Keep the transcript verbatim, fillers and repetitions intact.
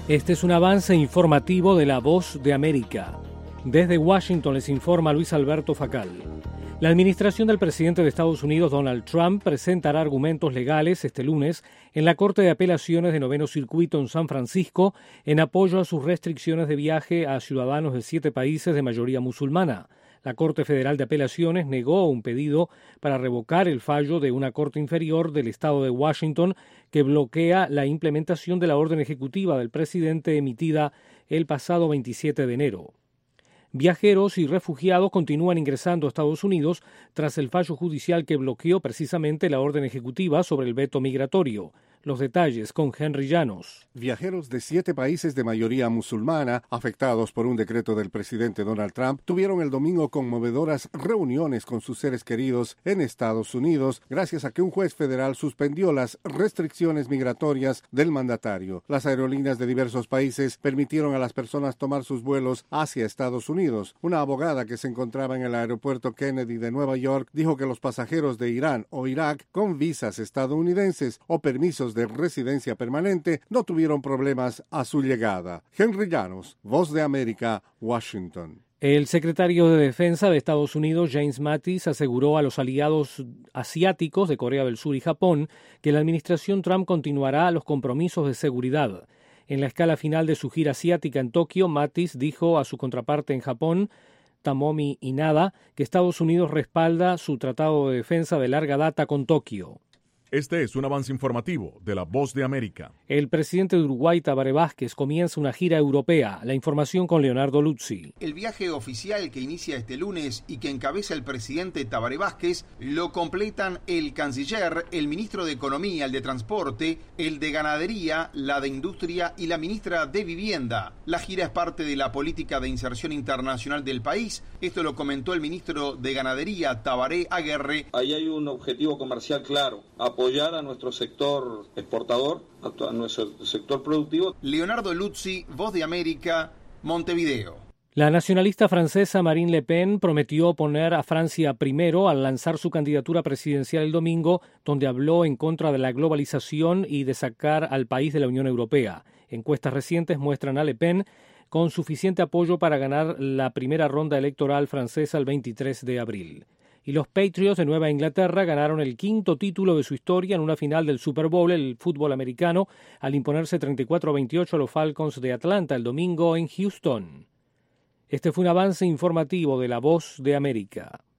Este es un avance informativo de La Voz de América. Desde Washington les informa Luis Alberto Facal. La administración del presidente de Estados Unidos, Donald Trump, presentará argumentos legales este lunes en la Corte de Apelaciones de Noveno Circuito en San Francisco en apoyo a sus restricciones de viaje a ciudadanos de siete países de mayoría musulmana. La Corte Federal de Apelaciones negó un pedido para revocar el fallo de una corte inferior del estado de Washington que bloquea la implementación de la orden ejecutiva del presidente emitida el pasado veintisiete de enero. Viajeros y refugiados continúan ingresando a Estados Unidos tras el fallo judicial que bloqueó precisamente la orden ejecutiva sobre el veto migratorio. Los detalles con Henry Llanos. Viajeros de siete países de mayoría musulmana, afectados por un decreto del presidente Donald Trump, tuvieron el domingo conmovedoras reuniones con sus seres queridos en Estados Unidos, gracias a que un juez federal suspendió las restricciones migratorias del mandatario. Las aerolíneas de diversos países permitieron a las personas tomar sus vuelos hacia Estados Unidos. Una abogada que se encontraba en el aeropuerto Kennedy de Nueva York dijo que los pasajeros de Irán o Irak con visas estadounidenses o permisos de residencia permanente no tuvieron problemas a su llegada. Henry Llanos, Voz de América, Washington. El secretario de Defensa de Estados Unidos, James Mattis, aseguró a los aliados asiáticos de Corea del Sur y Japón que la administración Trump continuará los compromisos de seguridad. En la escala final de su gira asiática en Tokio, Mattis dijo a su contraparte en Japón, Tomomi Inada, que Estados Unidos respalda su tratado de defensa de larga data con Tokio. Este es un avance informativo de La Voz de América. El presidente de Uruguay, Tabaré Vázquez, comienza una gira europea. La información con Leonardo Luzzi. El viaje oficial que inicia este lunes y que encabeza el presidente Tabaré Vázquez lo completan el canciller, el ministro de Economía, el de Transporte, el de Ganadería, la de Industria y la ministra de Vivienda. La gira es parte de la política de inserción internacional del país. Esto lo comentó el ministro de Ganadería, Tabaré Aguerre. Ahí hay un objetivo comercial claro, apoyar a nuestro sector exportador, a nuestro sector productivo. Leonardo Luzzi, Voz de América, Montevideo. La nacionalista francesa Marine Le Pen prometió poner a Francia primero al lanzar su candidatura presidencial el domingo, donde habló en contra de la globalización y de sacar al país de la Unión Europea. Encuestas recientes muestran a Le Pen con suficiente apoyo para ganar la primera ronda electoral francesa el veintitrés de abril. Y los Patriots de Nueva Inglaterra ganaron el quinto título de su historia en una final del Super Bowl, el fútbol americano, al imponerse treinta y cuatro a veintiocho a los Falcons de Atlanta el domingo en Houston. Este fue un avance informativo de La Voz de América.